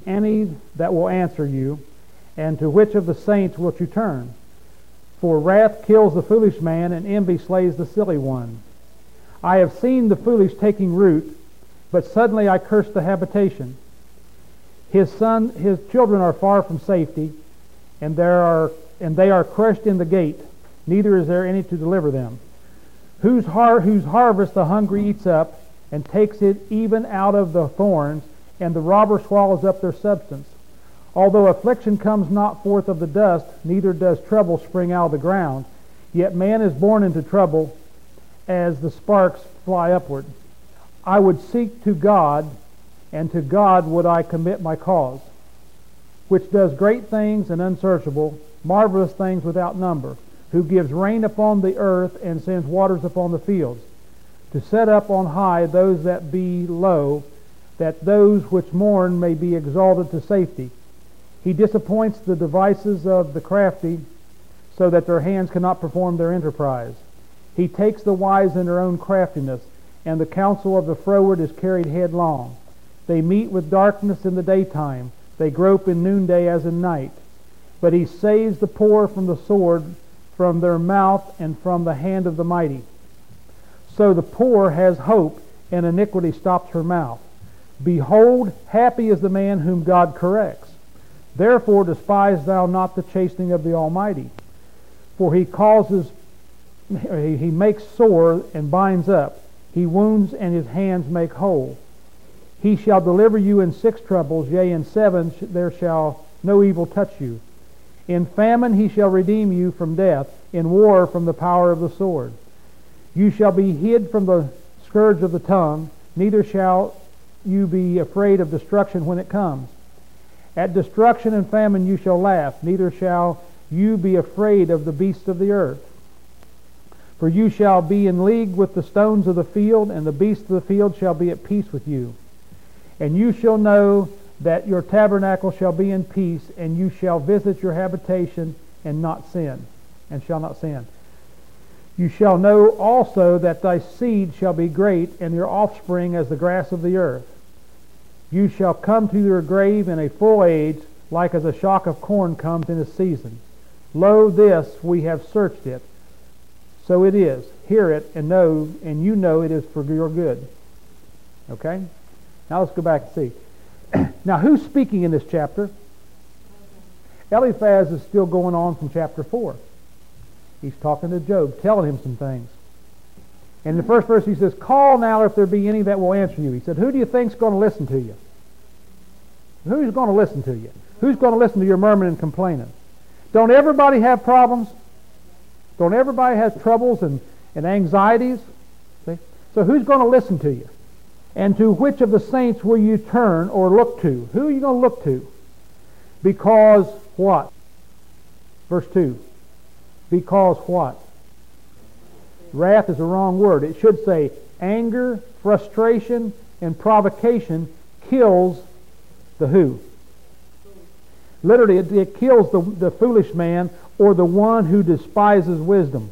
any that will answer you? And to which of the saints wilt you turn? For wrath kills the foolish man, and envy slays the silly one. I have seen the foolish taking root, but suddenly I curse the habitation. His children are far from safety, and they are crushed in the gate. Neither is there any to deliver them. Whose harvest the hungry eats up, and takes it even out of the thorns, and the robber swallows up their substance. Although affliction comes not forth of the dust, neither does trouble spring out of the ground, yet man is born into trouble as the sparks fly upward. I would seek to God, and to God would I commit my cause, which does great things and unsearchable, marvelous things without number, who gives rain upon the earth and sends waters upon the fields, to set up on high those that be low, that those which mourn may be exalted to safety. He disappoints the devices of the crafty, so that their hands cannot perform their enterprise. He takes the wise in their own craftiness, and the counsel of the froward is carried headlong. They meet with darkness in the daytime, they grope in noonday as in night. But he saves the poor from the sword, from their mouth, and from the hand of the mighty. So the poor has hope, and iniquity stops her mouth. Behold, happy is the man whom God corrects. Therefore despise thou not the chastening of the Almighty. For he makes sore and binds up. He wounds and his hands make whole. He shall deliver you in 6 troubles, yea, in 7 there shall no evil touch you. In famine he shall redeem you from death, in war from the power of the sword. You shall be hid from the scourge of the tongue, neither shall you be afraid of destruction when it comes. At destruction and famine you shall laugh, neither shall you be afraid of the beasts of the earth. For you shall be in league with the stones of the field, and the beasts of the field shall be at peace with you. And you shall know that your tabernacle shall be in peace, and you shall visit your habitation and not sin, and shall not sin. You shall know also that thy seed shall be great, and your offspring as the grass of the earth. You shall come to your grave in a full age, like as a shock of corn comes in a season. Lo, this we have searched it. So it is. Hear it and know, and you know it is for your good. Okay? Now let's go back and see. Now who's speaking in this chapter? Eliphaz is still going on from chapter 4. He's talking to Job, telling him some things. And in the first verse he says, call now if there be any that will answer you. He said, who do you think's going to listen to you? Who's going to listen to you? Who's going to listen to your murmuring and complaining? Don't everybody have problems? Don't everybody have troubles and anxieties? See? So who's going to listen to you? And to which of the saints will you turn or look to? Who are you going to look to? Because what? Verse 2. Because what? Wrath is a wrong word. It should say anger, frustration, and provocation kills the who? Literally, it kills the foolish man or the one who despises wisdom.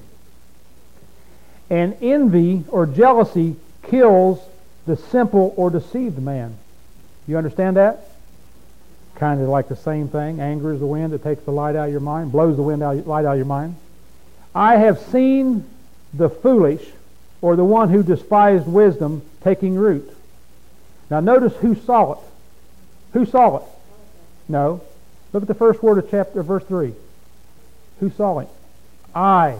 And envy or jealousy kills the simple or deceived man. You understand that? Kind of like the same thing. Anger is the wind that takes the light out of your mind, blows the light out of your mind. I have seen the foolish, or the one who despised wisdom, taking root. Now notice who saw it. Who saw it? No. Look at the first word of verse 3. Who saw it? I.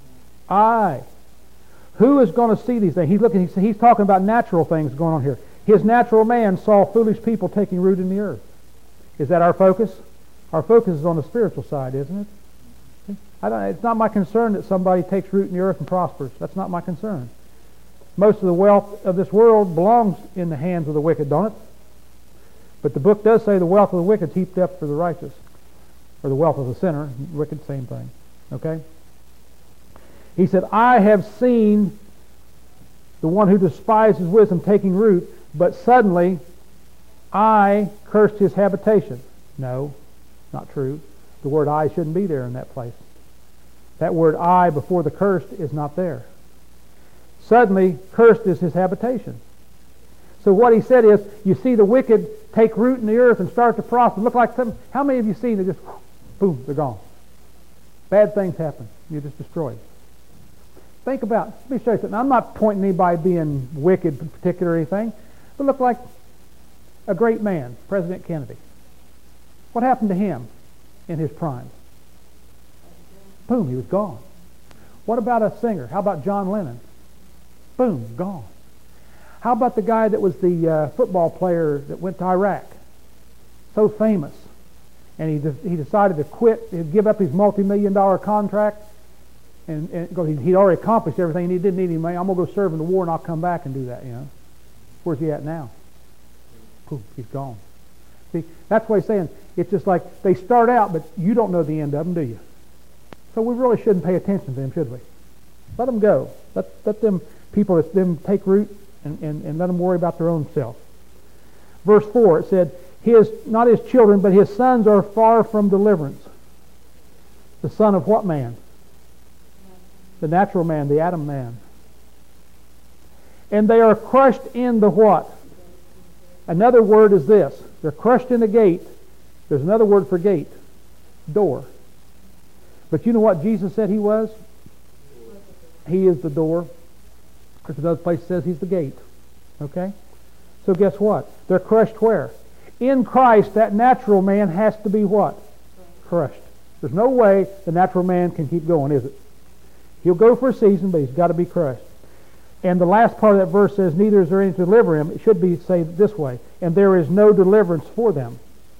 Who is going to see these things? He's talking about natural things going on here. His natural man saw foolish people taking root in the earth. Is that our focus? Our focus is on the spiritual side, isn't it? It's not my concern that somebody takes root in the earth and prospers. That's not my concern. Most of the wealth of this world belongs in the hands of the wicked, don't it? But the book does say the wealth of the wicked is heaped up for the righteous. Or the wealth of the sinner. Wicked, same thing. Okay? He said, I have seen the one who despises wisdom taking root, but suddenly I cursed his habitation. No, not true. The word I shouldn't be there in that place. That word I before the cursed is not there. Suddenly, cursed is his habitation. So what he said is, you see the wicked take root in the earth and start to prosper. Look like some. How many of you seen it? Just boom, they're gone. Bad things happen. You're just destroyed. Think about. Let me show you something. I'm not pointing anybody being wicked in particular or anything, but look like a great man, President Kennedy. What happened to him in his prime? Boom, he was gone. What about a singer? How about John Lennon? Boom, gone. How about the guy that was the football player that went to Iraq? So famous. And he decided to quit, he'd give up his multi-million-dollar contract, and he'd already accomplished everything, and he didn't need any money. I'm going to go serve in the war, and I'll come back and do that, you know. Where's he at now? Poof, he's gone. See, that's why he's saying, it's just like they start out, but you don't know the end of them, do you? So we really shouldn't pay attention to them, should we? Let them go. Let them people, let them take root and let them worry about their own self. Verse 4, it said, not his children, but his sons are far from deliverance. The son of what man? The natural man, the Adam man. And they are crushed in the what? Another word is this. They're crushed in the gate. There's another word for gate. Door. But you know what Jesus said he was? He is the door. There's another place that says he's the gate. Okay? So guess what? They're crushed where? In Christ, that natural man has to be what? Crushed. There's no way the natural man can keep going, is it? He'll go for a season, but he's got to be crushed. And the last part of that verse says, neither is there any to deliver him. It should be said this way, and there is no deliverance for them.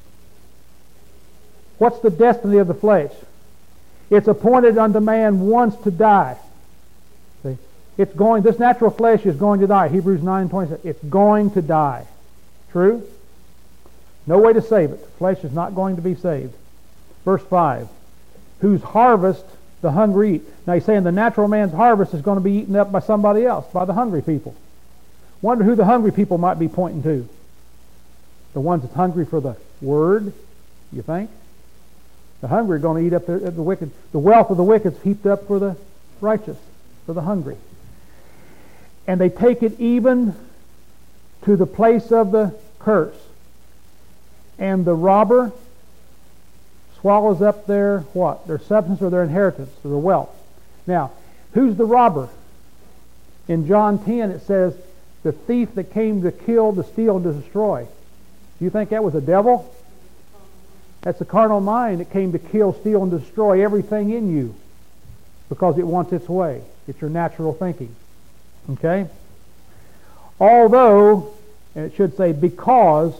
What's the destiny of the flesh? It's appointed unto man once to die. See? This natural flesh is going to die. Hebrews 9:27. It's going to die. True? No way to save it. The flesh is not going to be saved. Verse 5. Whose harvest the hungry eat. Now he's saying the natural man's harvest is going to be eaten up by somebody else, by the hungry people. Wonder who the hungry people might be pointing to. The ones that's hungry for the Word, you think? The hungry are going to eat up the wicked. The wealth of the wicked is heaped up for the righteous, for the hungry. And they take it even to the place of the curse. And the robber swallows up their what? Their substance or their inheritance or their wealth. Now, who's the robber? In John 10 it says, the thief that came to kill, to steal, and to destroy. Do you think that was a devil? That's the carnal mind that came to kill, steal, and destroy everything in you because it wants its way. It's your natural thinking. Okay? Although, and it should say, because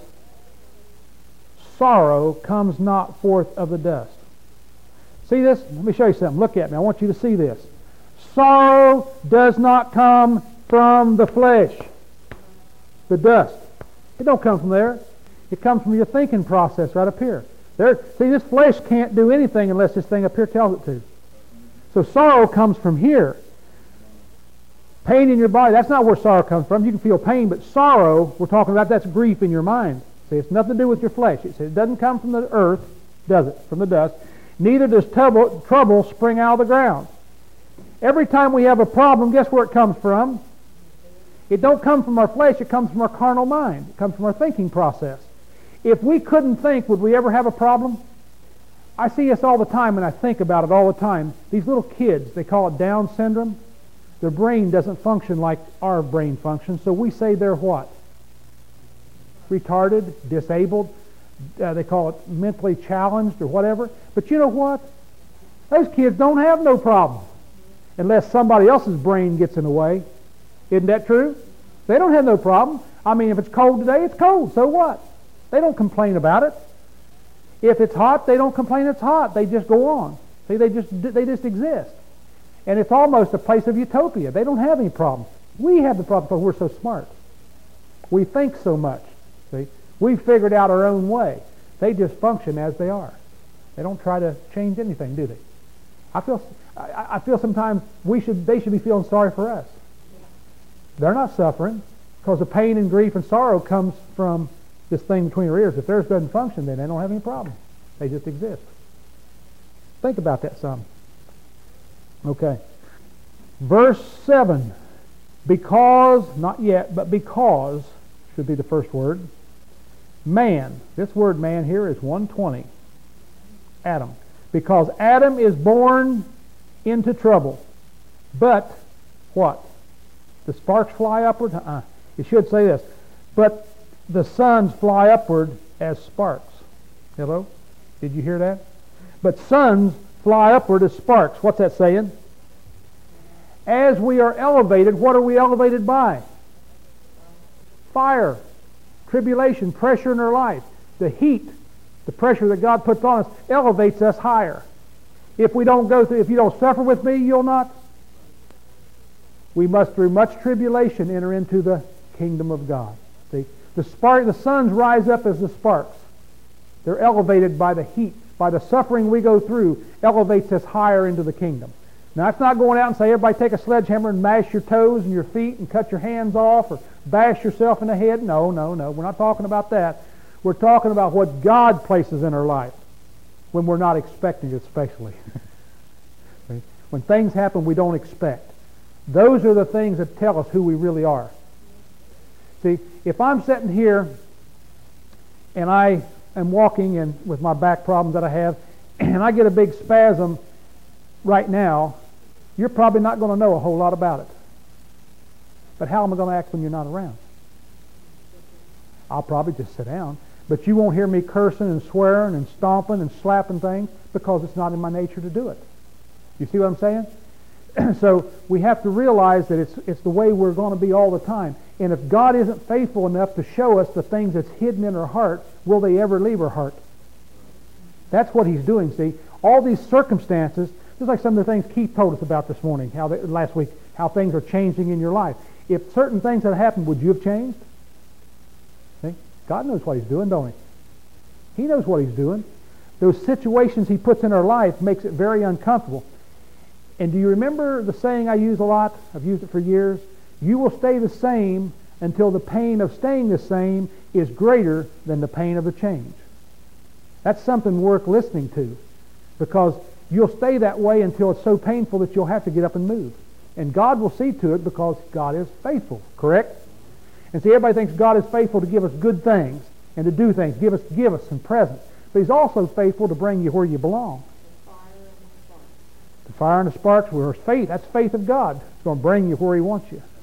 sorrow comes not forth of the dust. See this? Let me show you something. Look at me. I want you to see this. Sorrow does not come from the flesh. The dust. It don't come from there. It comes from your thinking process right up here. See, this flesh can't do anything unless this thing up here tells it to. So sorrow comes from here. Pain in your body, that's not where sorrow comes from. You can feel pain, but sorrow, we're talking about, that's grief in your mind. See, it's nothing to do with your flesh. It says it doesn't come from the earth, does it? From the dust. Neither does trouble spring out of the ground. Every time we have a problem, guess where it comes from? It don't come from our flesh, it comes from our carnal mind. It comes from our thinking process. If we couldn't think, would we ever have a problem? I see this all the time and I think about it all the time. These little kids, they call it Down syndrome. Their brain doesn't function like our brain functions, so we say they're what? Retarded, disabled. They call it mentally challenged or whatever. But you know what? Those kids don't have no problem unless somebody else's brain gets in the way. Isn't that true? They don't have no problem. I mean, if it's cold today, it's cold. So what? They don't complain about it. If it's hot, they don't complain it's hot. They just go on. See, they just exist. And it's almost a place of utopia. They don't have any problems. We have the problem because we're so smart. We think so much. See, we've figured out our own way. They just function as they are. They don't try to change anything, do they? I feel sometimes they should be feeling sorry for us. They're not suffering because the pain and grief and sorrow comes from this thing between your ears. If theirs doesn't function, then they don't have any problem. They just exist. Think about that some. Okay. Verse 7. Because, not yet, but because should be the first word. Man. This word man here is 120. Adam. Because Adam is born into trouble. But what? The sparks fly upward? It should say this. But the suns fly upward as sparks. Hello? Did you hear that? But suns fly upward as sparks. What's that saying? As we are elevated, what are we elevated by? Fire, tribulation, pressure in our life. The heat, the pressure that God puts on us elevates us higher. If you don't suffer with me, you'll not. We must through much tribulation enter into the kingdom of God. See? The suns rise up as the sparks. They're elevated by the heat, by the suffering we go through, elevates us higher into the kingdom. Now, it's not going out and say, everybody take a sledgehammer and mash your toes and your feet and cut your hands off or bash yourself in the head. No. We're not talking about that. We're talking about what God places in our life when we're not expecting it, especially. When things happen we don't expect. Those are the things that tell us who we really are. See, if I'm sitting here and I am walking and with my back problems that I have, and I get a big spasm right now, you're probably not going to know a whole lot about it. But how am I going to act when you're not around? I'll probably just sit down. But you won't hear me cursing and swearing and stomping and slapping things because it's not in my nature to do it. You see what I'm saying? So we have to realize that it's the way we're going to be all the time. And if God isn't faithful enough to show us the things that's hidden in our heart, will they ever leave our heart? That's what He's doing, see. All these circumstances, just like some of the things Keith told us about this morning, last week, how things are changing in your life. If certain things had happened, would you have changed? See? God knows what He's doing, don't He? He knows what He's doing. Those situations He puts in our life makes it very uncomfortable. And do you remember the saying I use a lot? I've used it for years. You will stay the same until the pain of staying the same is greater than the pain of the change. That's something worth listening to, because you'll stay that way until it's so painful that you'll have to get up and move. And God will see to it because God is faithful, correct? And see, everybody thinks God is faithful to give us good things and to do things, give us some presents. But He's also faithful to bring you where you belong. The fire and the sparks were faith. That's faith of God. It's going to bring you where He wants you.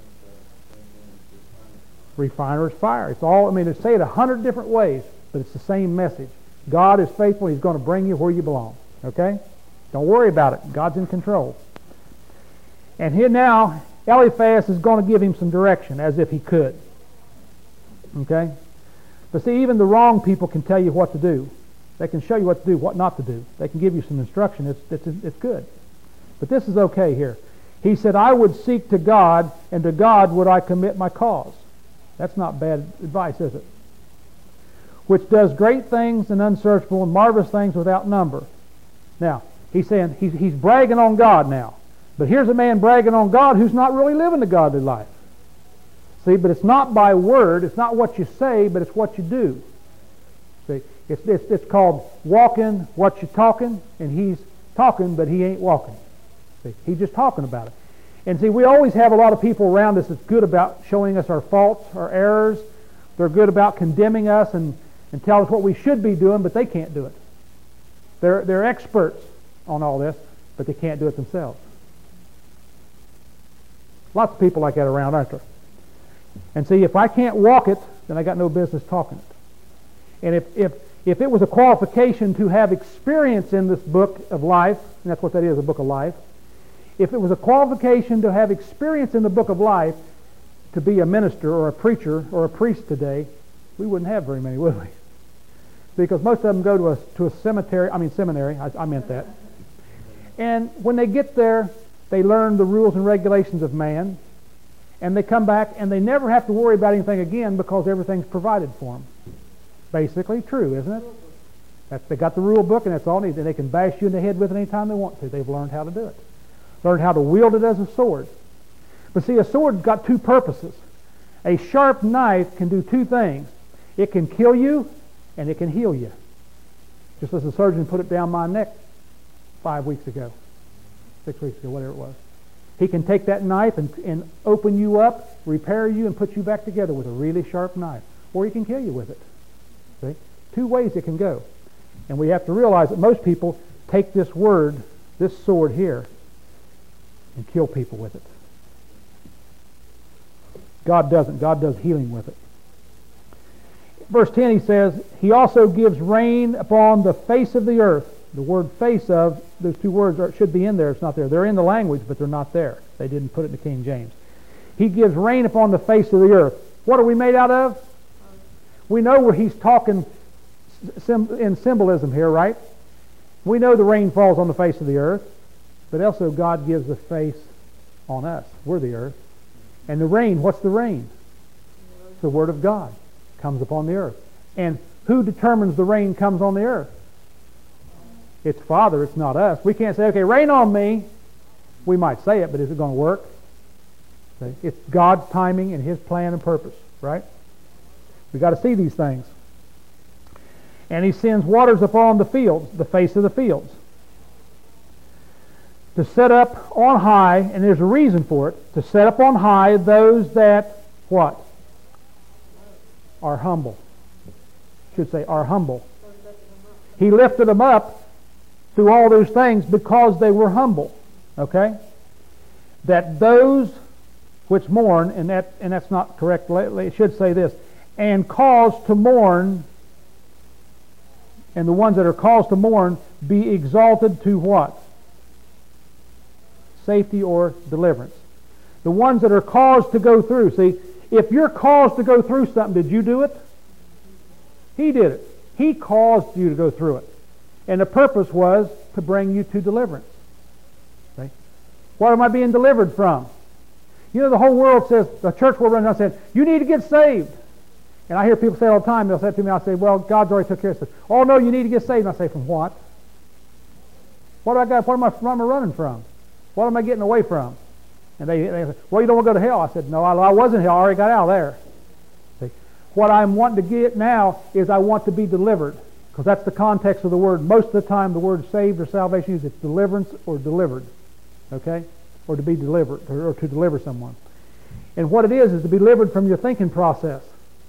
Refiner's fire. It's all, it's say it 100 different ways, but it's the same message. God is faithful. He's going to bring you where you belong. Okay? Don't worry about it. God's in control. And here now, Eliphaz is going to give him some direction, as if he could. Okay? But see, even the wrong people can tell you what to do. They can show you what to do, what not to do. They can give you some instruction. It's good. But this is okay here. He said, I would seek to God, and to God would I commit my cause. That's not bad advice, is it? Which does great things and unsearchable and marvelous things without number. Now, he's saying, he's bragging on God now. But here's a man bragging on God who's not really living the godly life. See, but it's not by word, it's not what you say, but it's what you do. See, it's called walking what you're talking, and he's talking, but he ain't walking. See, he's just talking about it. And see, we always have a lot of people around us that's good about showing us our faults, our errors. They're good about condemning us and tell us what we should be doing, but they can't do it. They're experts on all this, but they can't do it themselves. Lots of people like that around, aren't there? And see, if I can't walk it, then I got no business talking it. And if it was a qualification to have experience in this book of life, and that's what that is, a book of life, if it was a qualification to have experience in the book of life, to be a minister or a preacher or a priest today, we wouldn't have very many, would we? Because most of them go to a seminary, I meant that. And when they get there, they learn the rules and regulations of man, and they come back and they never have to worry about anything again because everything's provided for them. Basically true, isn't it? They got the rule book and that's all they need. And they can bash you in the head with it anytime they want to. They've learned how to do it. Learned how to wield it as a sword. But see, a sword's got two purposes. A sharp knife can do two things. It can kill you and it can heal you. Just as the surgeon put it down my neck 5 weeks ago, 6 weeks ago, whatever it was. He can take that knife and open you up, repair you, and put you back together with a really sharp knife. Or He can kill you with it. See? Two ways it can go. And we have to realize that most people take this word, this sword here, and kill people with it. God doesn't. God does healing with it. Verse 10, He says, He also gives rain upon the face of the earth. The word face of, those two words should be in there. It's not there. They're in the language, but they're not there. They didn't put it in the King James. He gives rain upon the face of the earth. What are we made out of? We know where He's talking in symbolism here, right? We know the rain falls on the face of the earth, but also God gives the face on us. We're the earth. And the rain, what's the rain? It's the Word of God comes upon the earth. And who determines the rain comes on the earth? It's Father, it's not us. We can't say, okay, rain on me. We might say it, but is it going to work? See? It's God's timing and His plan and purpose, right? We've got to see these things. And He sends waters upon the fields, the face of the fields, to set up on high, and there's a reason for it, to set up on high those that, what? Are humble. Should say, are humble. He lifted them up through all those things because they were humble. Okay? That those which mourn, and that's not correct, it should say this, and cause to mourn, and the ones that are caused to mourn be exalted to what? Safety or deliverance. The ones that are caused to go through. See, if you're caused to go through something, did you do it? He did it. He caused you to go through it. And the purpose was to bring you to deliverance. See? What am I being delivered from? You know, the whole world says, the church world runs around saying, you need to get saved. And I hear people say all the time, they'll say to me, I'll say, well, God's already took care of this. Oh, no, you need to get saved. And I say, from what? What do I got? What am I running from? What am I getting away from? And they say, well, you don't want to go to hell. I said, no, I was in hell. I already got out of there. See? What I'm wanting to get now is I want to be delivered. Because that's the context of the word. Most of the time the word saved or salvation is it's deliverance or delivered. Okay? Or to be delivered, or to deliver someone. And what it is to be delivered from your thinking process.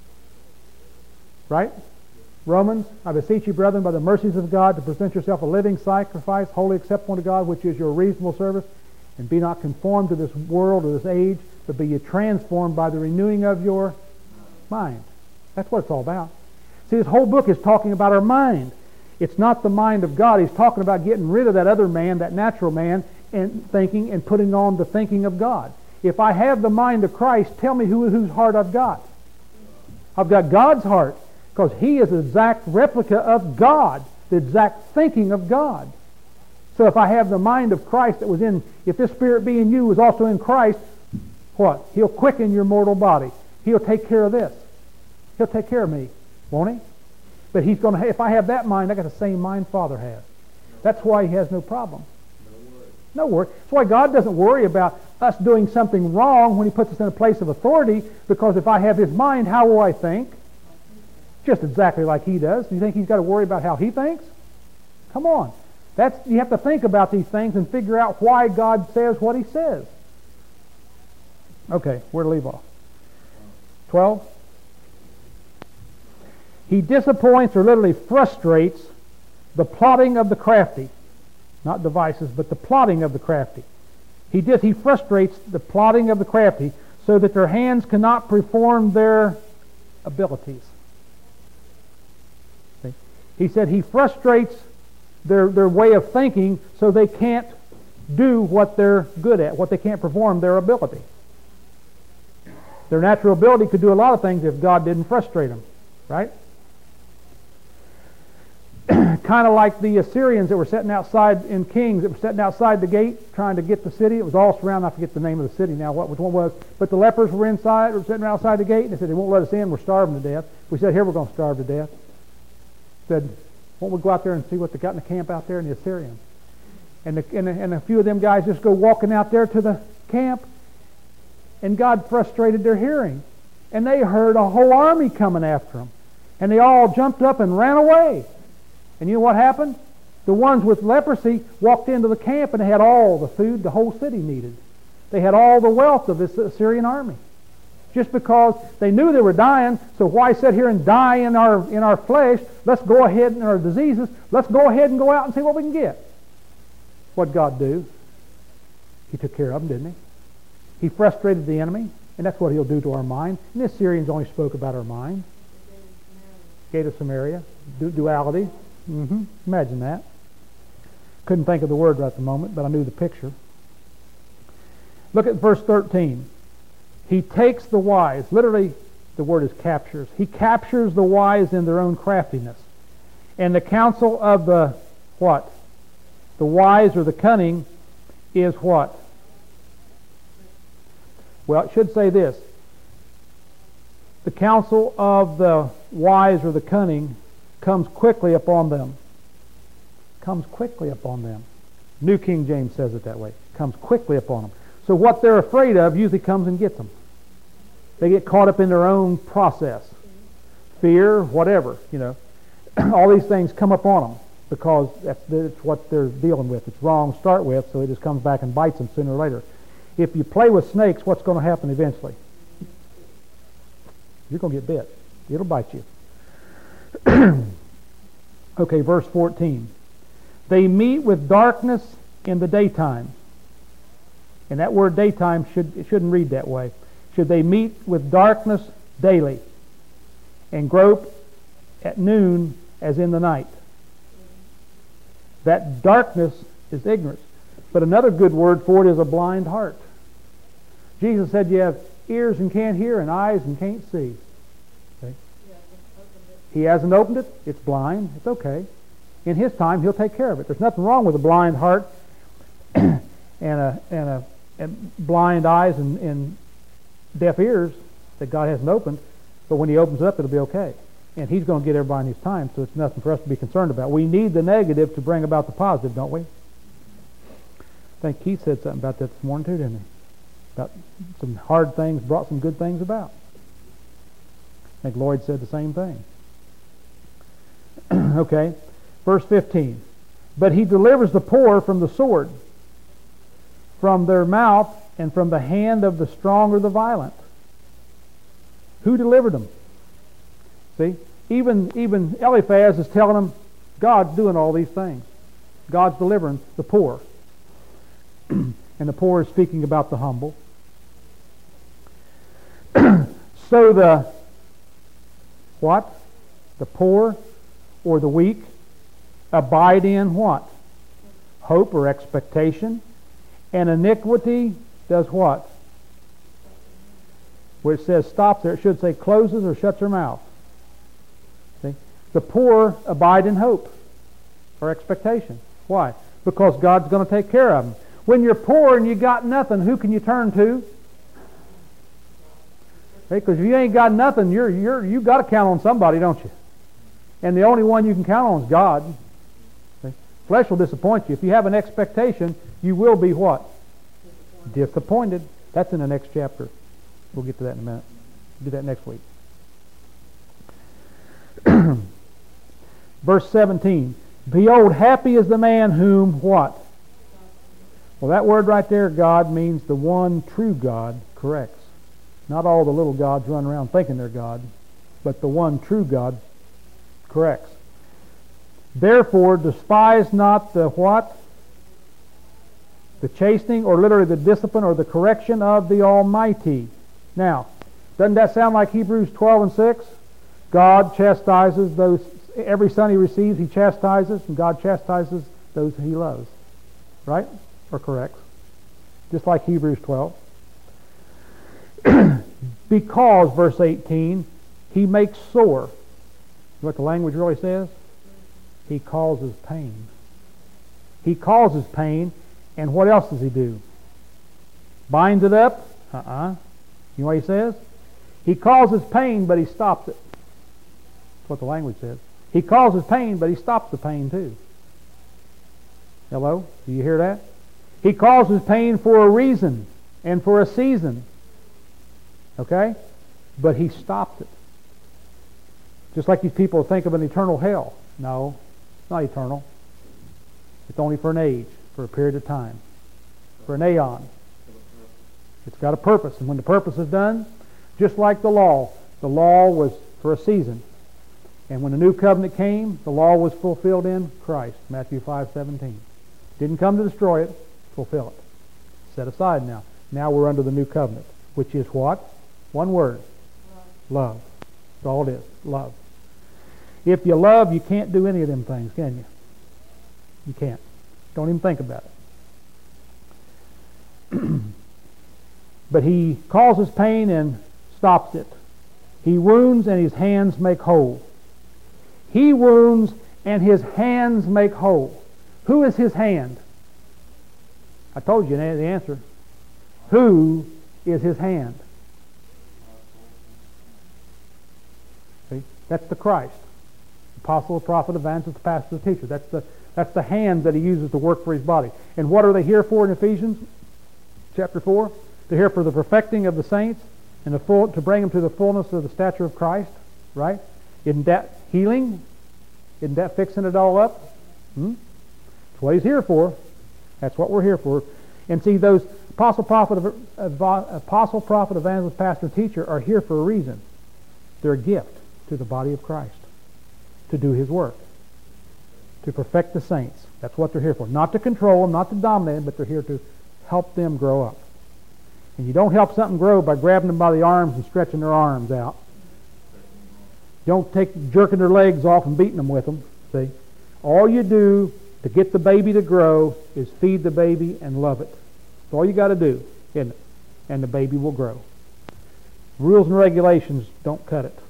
Right? Romans, I beseech you, brethren, by the mercies of God, to present yourself a living sacrifice, wholly acceptable to God, which is your reasonable service, and be not conformed to this world or this age, but be ye transformed by the renewing of your mind. That's what it's all about. See, this whole book is talking about our mind. It's not the mind of God. He's talking about getting rid of that other man, that natural man, and thinking and putting on the thinking of God. If I have the mind of Christ, tell me whose heart I've got. I've got God's heart. Because He is the exact replica of God, the exact thinking of God. So if I have the mind of Christ that was in, if this Spirit be in you was also in Christ, what? He'll quicken your mortal body. He'll take care of this. He'll take care of me, won't He? But He's going to. If I have that mind, I got the same mind Father has. That's why He has no problem. No worry. That's why God doesn't worry about us doing something wrong when He puts us in a place of authority. Because if I have His mind, how will I think? Just exactly like He does. Do you think He's got to worry about how He thinks? Come on. You have to think about these things and figure out why God says what He says. Okay, where to leave off? 12. He disappoints or literally frustrates the plotting of the crafty. Not devices, but the plotting of the crafty. He frustrates the plotting of the crafty so that their hands cannot perform their abilities. He said He frustrates their way of thinking so they can't do what they're good at, what they can't perform their ability. Their natural ability could do a lot of things if God didn't frustrate them, right? Kind of like the Assyrians that were sitting outside in Kings, that were sitting outside the gate trying to get the city. It was all surrounded. I forget the name of the city now, which one was. But the lepers were inside, or sitting outside the gate, and they said, they won't let us in. We're starving to death. We said, here, we're going to starve to death. Said, won't we go out there and see what they got in the camp out there in the Assyrians? And a few of them guys just go walking out there to the camp, and God frustrated their hearing. And they heard a whole army coming after them. And they all jumped up and ran away. And you know what happened? The ones with leprosy walked into the camp and they had all the food the whole city needed. They had all the wealth of this Assyrian army. Just because they knew they were dying, so why sit here and die in our flesh? Let's go ahead, in our diseases, let's go ahead and go out and see what we can get. What'd God do? He took care of them, didn't he? He frustrated the enemy, and that's what he'll do to our mind. And the Assyrians only spoke about our mind. Gate of Samaria, duality. Imagine that. Couldn't think of the word right at the moment, but I knew the picture. Look at verse 13. He takes the wise. Literally, the word is captures. He captures the wise in their own craftiness. And the counsel of the what? The wise or the cunning is what? Well, it should say this. The counsel of the wise or the cunning comes quickly upon them. Comes quickly upon them. New King James says it that way. Comes quickly upon them. So what they're afraid of usually comes and gets them. They get caught up in their own process. Fear, whatever, All these things come upon them because that's what they're dealing with. It's wrong to start with, so it just comes back and bites them sooner or later. If you play with snakes, what's going to happen eventually? You're going to get bit. It'll bite you. Okay, verse 14. They meet with darkness in the daytime. And that word daytime shouldn't read that way. Should they meet with darkness daily and grope at noon as in the night? That darkness is ignorance. But another good word for it is a blind heart. Jesus said you have ears and can't hear and eyes and can't see. Okay? He hasn't opened it. It's blind. It's okay. In His time, He'll take care of it. There's nothing wrong with a blind heart and blind eyes and deaf ears that God hasn't opened. But when He opens it up, it'll be okay. And He's going to get everybody in His time, so it's nothing for us to be concerned about. We need the negative to bring about the positive, don't we? I think Keith said something about that this morning too, didn't he? About some hard things brought some good things about. I think Lloyd said the same thing. Okay, verse 15. But He delivers the poor from the sword, from their mouth, and from the hand of the strong or the violent. Who delivered them? See, even Eliphaz is telling them, God's doing all these things. God's delivering the poor. And the poor is speaking about the humble. So the what? The poor or the weak abide in what? Hope or expectation. And iniquity does what? Where it says stop there, it should say closes or shuts her mouth. See? The poor abide in hope or expectation. Why? Because God's going to take care of them. When you're poor and you got nothing, who can you turn to? Because if you ain't got nothing, you got to count on somebody, don't you? And the only one you can count on is God. See? Flesh will disappoint you. If you have an expectation, you will be what? Disappointed. That's in the next chapter. We'll get to that in a minute. We'll do that next week. Verse 17. Behold, happy is the man whom what? Well, that word right there, God, means the one true God corrects. Not all the little gods run around thinking they're God, but the one true God corrects. Therefore, despise not the what? The chastening, or literally the discipline or the correction of the Almighty. Now, doesn't that sound like Hebrews 12 and 6? God chastises those, every son He receives, He chastises, and God chastises those He loves. Right? Or corrects. Just like Hebrews 12. Because, verse 18, He makes sore. You know what the language really says? He causes pain. He causes pain, and what else does He do? Binds it up? You know what He says? He causes pain, but He stops it. That's what the language says. He causes pain, but He stops the pain too. Hello? Do you hear that? He causes pain for a reason and for a season. Okay? But He stops it. Just like these people think of an eternal hell. No, it's not eternal. It's only for an age, for a period of time, for an aeon. It's got a purpose. And when the purpose is done, just like the law was for a season. And when the new covenant came, the law was fulfilled in Christ. Matthew 5:17. Didn't come to destroy it, fulfill it. Set aside now. Now we're under the new covenant, which is what? One word. Love. That's all it is. Love. If you love, you can't do any of them things, can you? You can't. Don't even think about it. But he causes pain and stops it. He wounds and his hands make whole. He wounds and his hands make whole. Who is his hand? I told you the answer. Who is his hand? See? That's the Christ. Apostle, prophet, evangelist, pastor, teacher. That's the hand that he uses to work for his body. And what are they here for in Ephesians chapter 4? They're here for the perfecting of the saints and to bring them to the fullness of the stature of Christ. Right? Isn't that healing? Isn't that fixing it all up? That's what he's here for. That's what we're here for. And see, those apostle, prophet, evangelist, pastor, teacher are here for a reason. They're a gift to the body of Christ to do his work, to perfect the saints. That's what they're here for. Not to control them, not to dominate them, but they're here to help them grow up. And you don't help something grow by grabbing them by the arms and stretching their arms out. Don't take jerking their legs off and beating them with them. See? All you do to get the baby to grow is feed the baby and love it. That's all you got to do, isn't it? And the baby will grow. Rules and regulations don't cut it.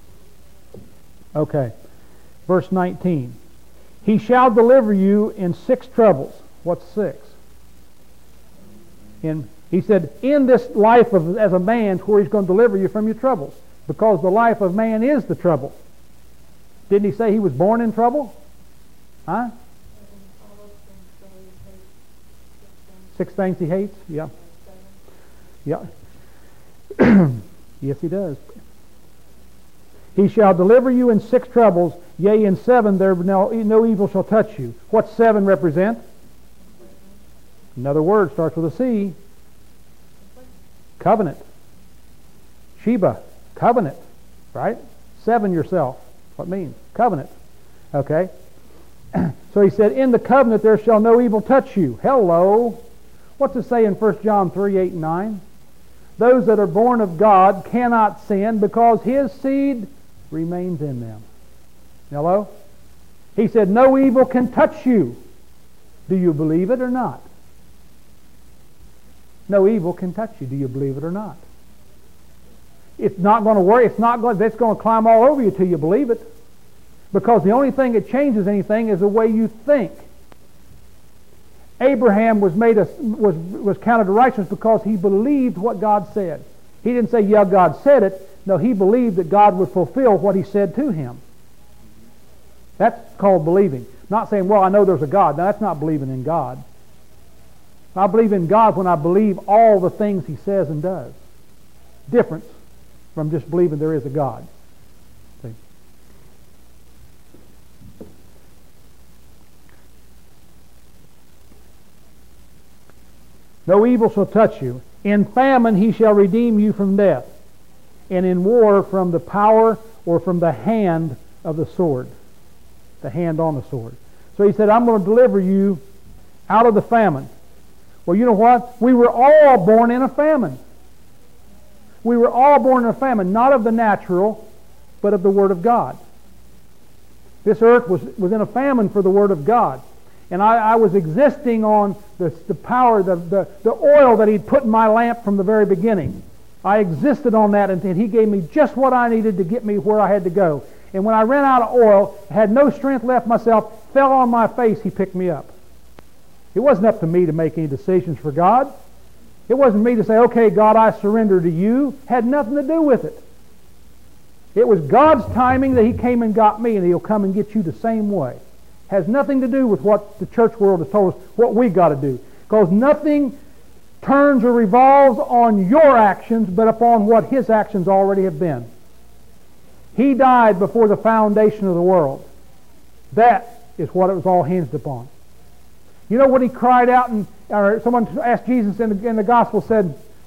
Okay. Verse 19. He shall deliver you in 6 troubles. What's 6? He said, in this life as a man, where he's going to deliver you from your troubles. Because the life of man is the trouble. Didn't he say he was born in trouble? Huh? 6 things he hates? Yeah. Yeah. Yes, he does. He shall deliver you in 6 troubles, yea, in 7 there no evil shall touch you. What 7 represent? Another word starts with a C. Covenant. Sheba. Covenant. Right? 7 yourself. What it means? Covenant. Okay? So he said, in the covenant there shall no evil touch you. Hello. What's it say in 1 John 3, 8 and 9? Those that are born of God cannot sin because his seed remains in them. Hello? He said, no evil can touch you. Do you believe it or not? No evil can touch you. Do you believe it or not? It's not going to work. It's going to climb all over you till you believe it. Because the only thing that changes anything is the way you think. Abraham was counted righteous because he believed what God said. He didn't say, yeah, God said it. No, he believed that God would fulfill what he said to him. That's called believing. Not saying, well, I know there's a God. Now, that's not believing in God. I believe in God when I believe all the things he says and does. Difference from just believing there is a God. See? No evil shall touch you. In famine he shall redeem you from death, and in war from the power or from the hand of the sword. The hand on the sword. So he said, I'm going to deliver you out of the famine. Well, you know what? We were all born in a famine. We were all born in a famine, not of the natural, but of the Word of God. This earth was in a famine for the Word of God. And I was existing on the power, the oil that He'd put in my lamp from the very beginning. I existed on that, and He gave me just what I needed to get me where I had to go. And when I ran out of oil, had no strength left myself, fell on my face, He picked me up. It wasn't up to me to make any decisions for God. It wasn't me to say, okay, God, I surrender to you. Had nothing to do with it. It was God's timing that He came and got me, and He'll come and get you the same way. Has nothing to do with what the church world has told us, what we got to do. Because nothing turns or revolves on your actions, but upon what His actions already have been. He died before the foundation of the world. That is what it was all hinged upon. You know when He cried out, or someone asked Jesus in the gospel, said,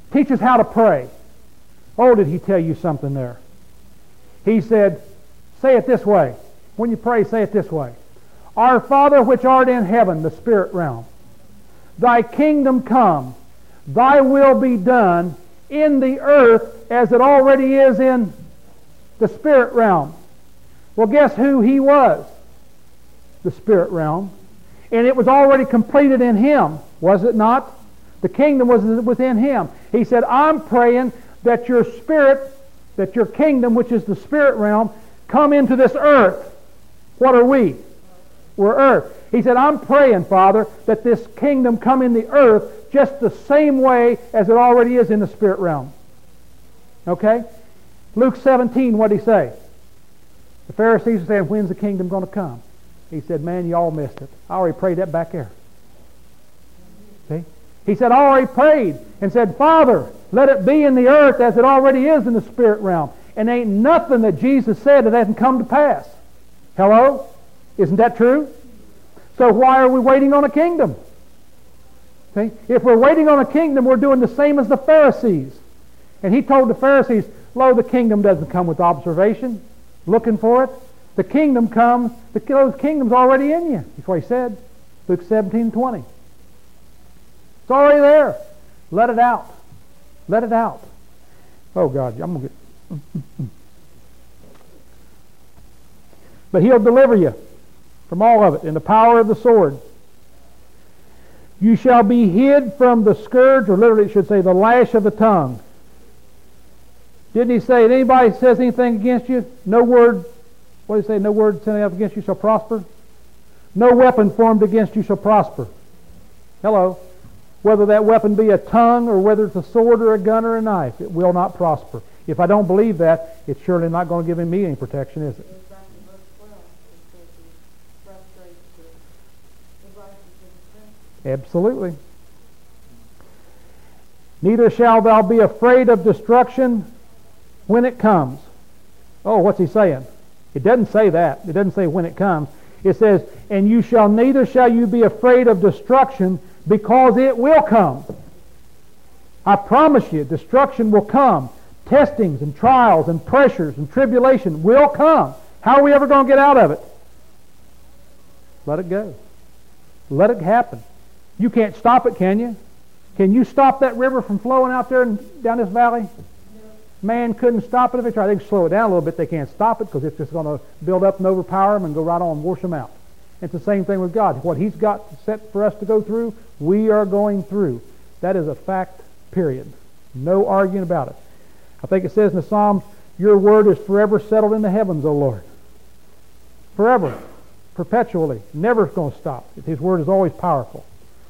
Teach us how to pray. Oh, did he tell you something there? He said, say it this way. When you pray, say it this way. Our Father which art in heaven, the spirit realm, thy kingdom come, thy will be done in the earth as it already is in the spirit realm. Well, guess who he was? The spirit realm. And it was already completed in him, was it not? The kingdom was within him. He said, I'm praying that your spirit, that your kingdom, which is the spirit realm, come into this earth. What are we? We're earth. He said, I'm praying, Father, that this kingdom come in the earth just the same way as it already is in the spirit realm. Okay? Luke 17, what did he say? The Pharisees said, when's the kingdom going to come? He said, man, you all missed it. I already prayed that back there. See? He said, I already prayed and said, Father, let it be in the earth as it already is in the spirit realm. And ain't nothing that Jesus said that hasn't come to pass. Hello? Isn't that true? So why are we waiting on a kingdom? See? If we're waiting on a kingdom, we're doing the same as the Pharisees. And he told the Pharisees, lo, the kingdom doesn't come with observation, looking for it. The kingdom comes, the kingdom's already in you. That's what he said. Luke 17:20. It's already there. Let it out. Let it out. Oh God, I'm going to get... But he'll deliver you from all of it in the power of the sword. You shall be hid from the scourge, or literally it should say the lash of the tongue. Didn't he say, anybody says anything against you, no word, what did he say, no word sent out against you shall prosper? No weapon formed against you shall prosper. Hello. Whether that weapon be a tongue or whether it's a sword or a gun or a knife, it will not prosper. If I don't believe that, it's surely not going to give me any protection, is it? Absolutely. Neither shall thou be afraid of destruction when it comes. Oh, what's he saying? It doesn't say that. It doesn't say when it comes. It says, and neither shall you be afraid of destruction, because it will come. I promise you, destruction will come. Testings and trials and pressures and tribulation will come. How are we ever going to get out of it? Let it go. Let it happen. You can't stop it, can you? Can you stop that river from flowing out there and down this valley? Man couldn't stop it if they tried. They can slow it down a little bit. They can't stop it because it's just going to build up and overpower them and go right on and wash them out. It's the same thing with God. What He's got set for us to go through, we are going through. That is a fact, period. No arguing about it. I think it says in the Psalms, your word is forever settled in the heavens, O Lord. Forever. Perpetually. Never going to stop. His word is always powerful.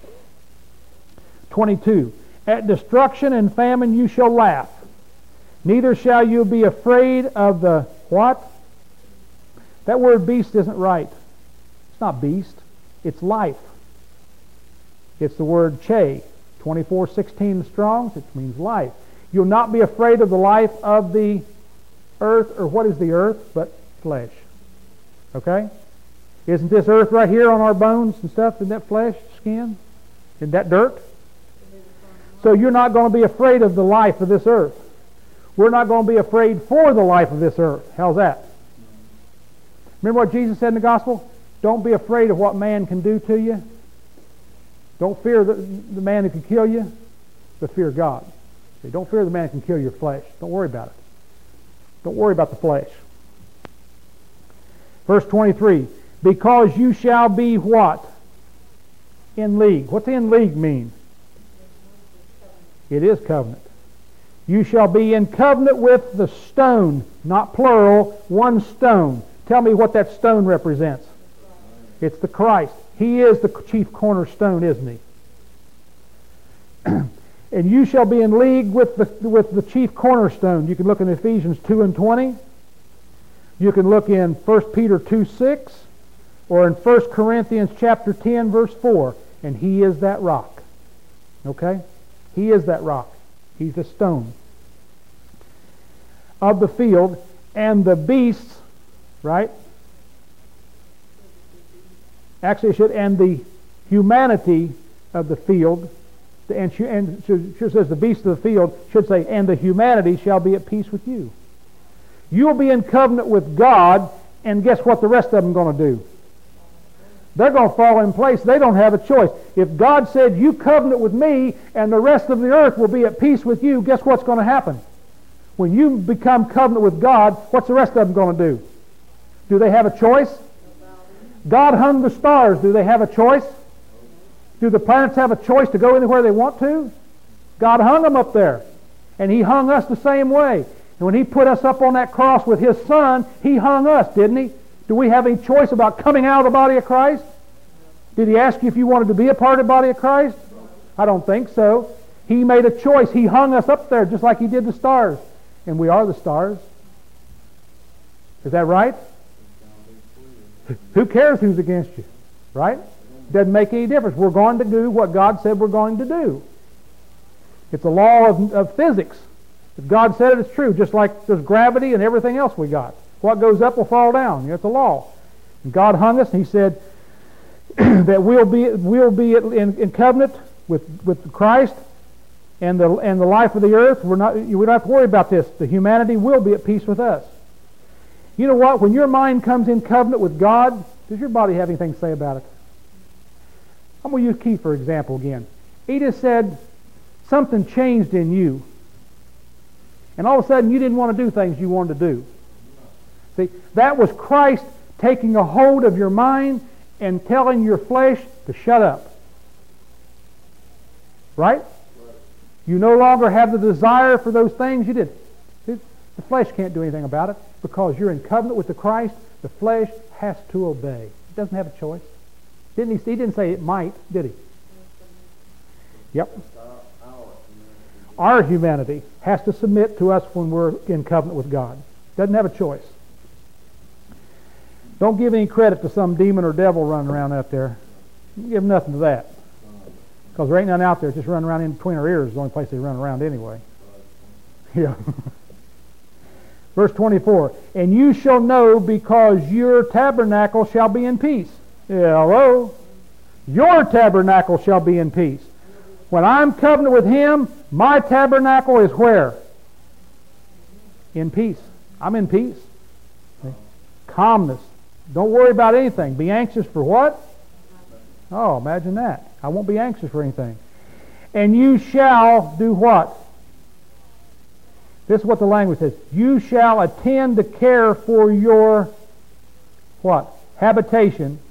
22. At destruction and famine you shall laugh. Neither shall you be afraid of the what? That word beast isn't right. It's not beast. It's life. It's the word che. 24:16 Strong's. It means life. You'll not be afraid of the life of the earth, or what is the earth? But flesh. Okay? Isn't this earth right here on our bones and stuff? Isn't that flesh, skin? Isn't that dirt? So you're not going to be afraid of the life of this earth. We're not going to be afraid for the life of this earth. How's that? Remember what Jesus said in the gospel? Don't be afraid of what man can do to you. Don't fear the man who can kill you, but fear God. See, don't fear the man who can kill your flesh. Don't worry about it. Don't worry about the flesh. Verse 23. Because you shall be what? In league. What's in league mean? It is covenant. You shall be in covenant with the stone, not plural, one stone. Tell me what that stone represents. It's the Christ. He is the chief cornerstone, isn't he? And you shall be in league with the chief cornerstone. You can look in Ephesians 2:20. You can look in 1 Peter 2:6, or in 1 Corinthians chapter 10, verse 4. And he is that rock. Okay? He is that rock. He's the stone of the field, and the beasts, right? Actually, it should, and the humanity of the field, And she says the beasts of the field, should say, and the humanity shall be at peace with you. You'll be in covenant with God, and guess what the rest of them are going to do? They're going to fall in place. They don't have a choice. If God said, you covenant with me, and the rest of the earth will be at peace with you, guess what's going to happen? When you become covenant with God, what's the rest of them going to do? Do they have a choice? God hung the stars. Do they have a choice? Do the planets have a choice to go anywhere they want to? God hung them up there. And He hung us the same way. And when He put us up on that cross with His Son, He hung us, didn't He? Do we have any choice about coming out of the body of Christ? Did He ask you if you wanted to be a part of the body of Christ? I don't think so. He made a choice. He hung us up there just like He did the stars. And we are the stars. Is that right? Who cares who's against you? Right? Doesn't make any difference. We're going to do what God said we're going to do. It's a law of physics. If God said it, it's true. Just like there's gravity and everything else we got. What goes up will fall down. It's a law. And God hung us, and He said that we'll be in covenant with Christ and the life of the earth. We don't have to worry about this. The humanity will be at peace with us. You know what? When your mind comes in covenant with God, does your body have anything to say about it? I'm going to use Keith for example again. He just said something changed in you. And all of a sudden you didn't want to do things you wanted to do. See, that was Christ taking a hold of your mind and telling your flesh to shut up. Right? You no longer have the desire for those things you did. The flesh can't do anything about it because you're in covenant with the Christ. The flesh has to obey. It doesn't have a choice. Didn't he? He didn't say it might, did he? Yep. Our humanity has to submit to us when we're in covenant with God. Doesn't have a choice. Don't give any credit to some demon or devil running around out there. Don't give nothing to that. Because there ain't none out there just running around in between our ears. The only place they run around anyway. Yeah. Verse 24. And you shall know because your tabernacle shall be in peace. Yeah, hello? Your tabernacle shall be in peace. When I'm covenant with Him, my tabernacle is where? In peace. I'm in peace. Okay. Calmness. Don't worry about anything. Be anxious for what? Oh, imagine that. I won't be anxious for anything. And you shall do what? This is what the language says. You shall attend to care for your what? Habitation,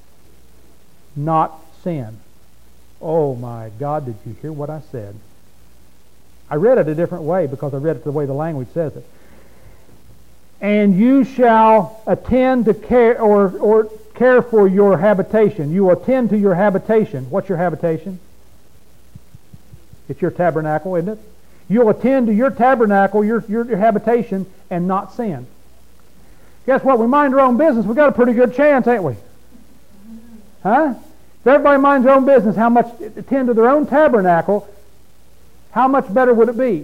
not sin. Oh my God, did you hear what I said? I read it a different way because I read it the way the language says it. And you shall attend to care or care for your habitation. You will attend to your habitation. What's your habitation? It's your tabernacle, isn't it? You'll attend to your tabernacle, your habitation, and not sin. Guess what? We mind our own business. We've got a pretty good chance, ain't we? Huh? If everybody minds their own business, how much attend to their own tabernacle, how much better would it be?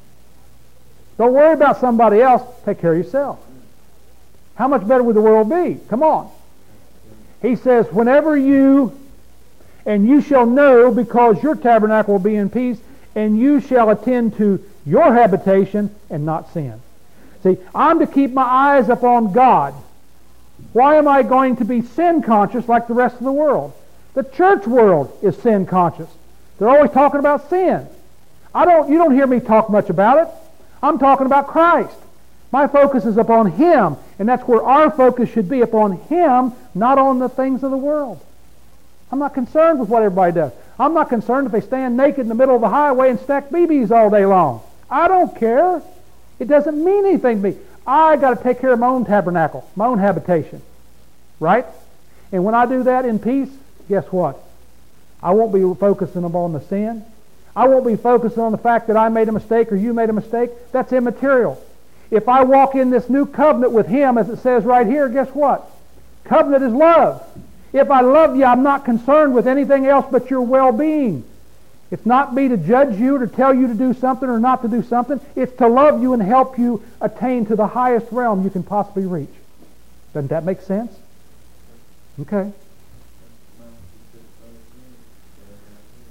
Don't worry about somebody else. Take care of yourself. How much better would the world be? Come on. He says, whenever you, and you shall know because your tabernacle will be in peace, and you shall attend to your habitation and not sin. See, I'm to keep my eyes upon God. Why am I going to be sin conscious like the rest of the world? The church world is sin conscious. They're always talking about sin. You don't hear me talk much about it. I'm talking about Christ. My focus is upon Him, and that's where our focus should be, upon Him, not on the things of the world. I'm not concerned with what everybody does. I'm not concerned if they stand naked in the middle of the highway and stack BBs all day long. I don't care. It doesn't mean anything to me. I got to take care of my own tabernacle, my own habitation. Right? And when I do that in peace, guess what? I won't be focusing upon the sin. I won't be focusing on the fact that I made a mistake or you made a mistake. That's immaterial. If I walk in this new covenant with Him, as it says right here, guess what? Covenant is love. If I love you, I'm not concerned with anything else but your well-being. It's not me to judge you, to tell you to do something or not to do something. It's to love you and help you attain to the highest realm you can possibly reach. Doesn't that make sense? Okay.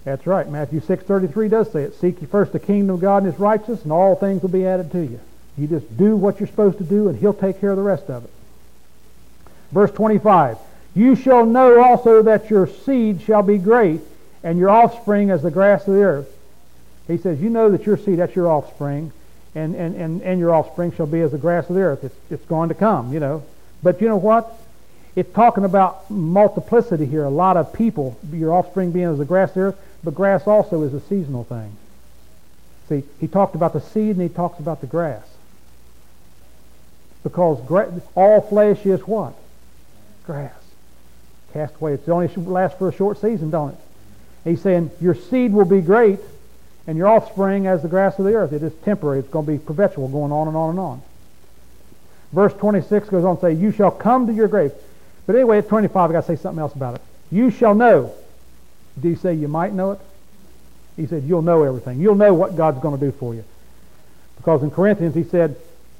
That's right. Matthew 6:33 does say it. Seek ye first the kingdom of God and His righteousness, and all things will be added to you. You just do what you're supposed to do, and He'll take care of the rest of it. Verse 25. You shall know also that your seed shall be great, and your offspring as the grass of the earth. He says, you know that your seed, that's your offspring, and your offspring shall be as the grass of the earth. It's going to come, you know. But you know what? It's talking about multiplicity here. A lot of people, your offspring being as the grass of the earth, but grass also is a seasonal thing. See, he talked about the seed and he talks about the grass. Because all flesh is what? Grass. Cast away. It only lasts for a short season, don't it? He's saying your seed will be great and your offspring as the grass of the earth. It is temporary. It's going to be perpetual, going on and on and on. Verse 26 goes on to say, you shall come to your grave. But anyway, at 25, I've got to say something else about it. You shall know. Did he say you might know it? He said you'll know everything. You'll know what God's going to do for you. Because in Corinthians he said,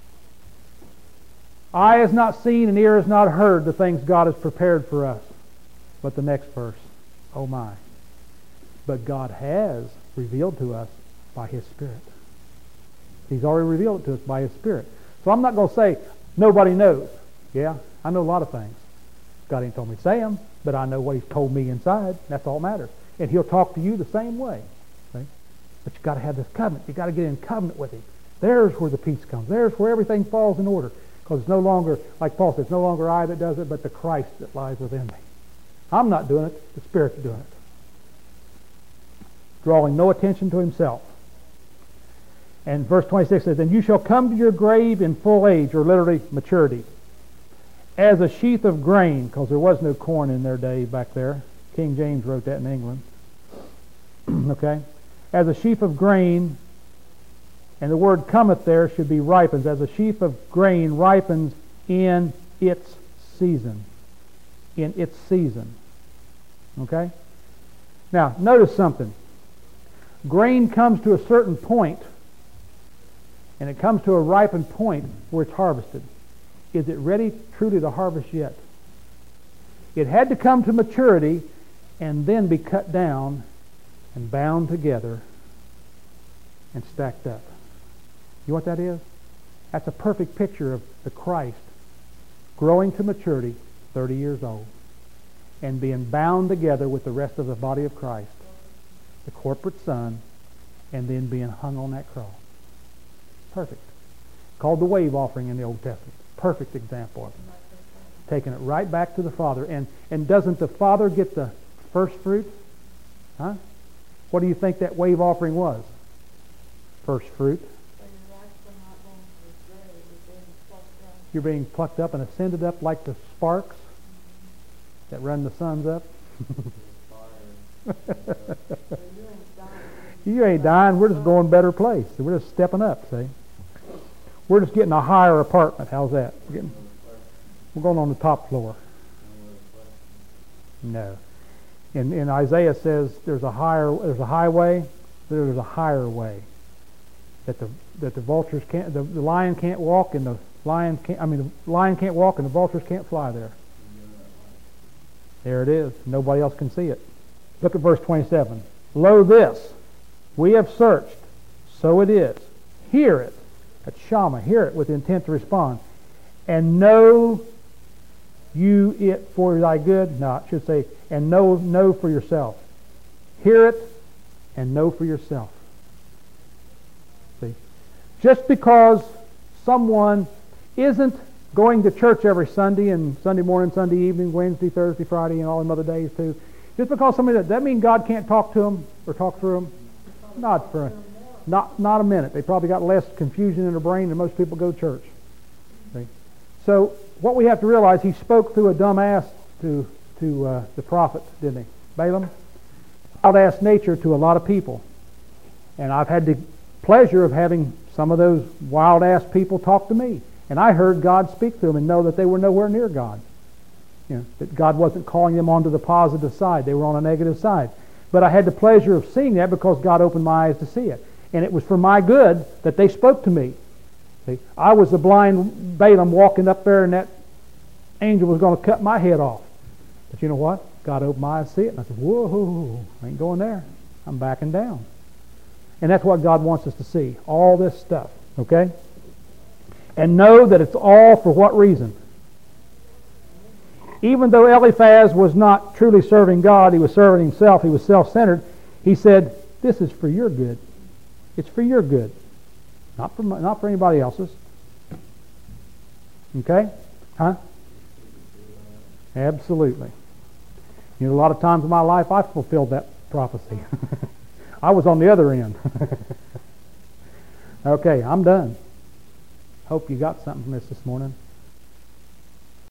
eye has not seen and ear has not heard the things God has prepared for us. But the next verse, oh my. But God has revealed to us by His Spirit. He's already revealed it to us by His Spirit. So I'm not going to say nobody knows. Yeah, I know a lot of things. God ain't told me to say them, but I know what He's told me inside. That's all that matters. And He'll talk to you the same way. See? But you've got to have this covenant. You've got to get in covenant with Him. There's where the peace comes. There's where everything falls in order. Because it's no longer, like Paul says, it's no longer I that does it, but the Christ that lies within me. I'm not doing it. The Spirit's doing it. Drawing no attention to himself. And verse 26 says, and you shall come to your grave in full age, or literally maturity, as a sheaf of grain, because there was no corn in their day back there. King James wrote that in England. Okay? As a sheaf of grain, and the word cometh there should be ripens. As a sheaf of grain ripens in its season. In its season. Okay? Now, notice something. Grain comes to a certain point, and it comes to a ripened point where it's harvested. Is it ready truly to harvest yet? It had to come to maturity and then be cut down and bound together and stacked up. You know what that is? That's a perfect picture of the Christ growing to maturity, 30 years old, and being bound together with the rest of the body of Christ, the corporate Son, and then being hung on that cross. Perfect. Called the wave offering in the Old Testament. Perfect example of it. Taking it right back to the Father. And doesn't the Father get the first fruit? Huh? What do you think that wave offering was? First fruit. You're being plucked up and ascended up like the sparks that run the suns up. You ain't dying. We're just going a better place. We're just stepping up, see? We're just getting a higher apartment. How's that? We're going on the top floor. No. In Isaiah says there's a highway, there's a higher way. That the vultures can't, the lion can't walk, and the lion can't walk, and the vultures can't fly there. There it is. Nobody else can see it. Look at verse 27. Lo, this we have searched, so it is. Hear it. That's Shammah. Hear it with intent to respond. And know you it for thy good. No, it should say, and know for yourself. Hear it and know for yourself. See? Just because someone isn't going to church every Sunday, and Sunday morning, Sunday evening, Wednesday, Thursday, Friday, and all them other days too, just because somebody does that mean God can't talk to them or talk through them? Not a minute. They probably got less confusion in their brain than most people go to church. See? So what we have to realize, he spoke through a dumb ass to the prophet, didn't he? Balaam. Wild-ass nature to a lot of people. And I've had the pleasure of having some of those wild-ass people talk to me. And I heard God speak to them and know that they were nowhere near God. You know, that God wasn't calling them onto the positive side. They were on a negative side. But I had the pleasure of seeing that because God opened my eyes to see it. And it was for my good that they spoke to me. See, I was the blind Balaam walking up there, and that angel was going to cut my head off. But you know what? God opened my eyes to see it, and I said, whoa, I ain't going there. I'm backing down. And that's what God wants us to see. All this stuff. Okay? And know that it's all for what reason? Even though Eliphaz was not truly serving God, he was serving himself, he was self-centered, he said, this is for your good. It's for your good. Not for anybody else's. Okay? Huh? Absolutely. You know, a lot of times in my life I fulfilled that prophecy. I was on the other end. Okay, I'm done. Hope you got something from this morning.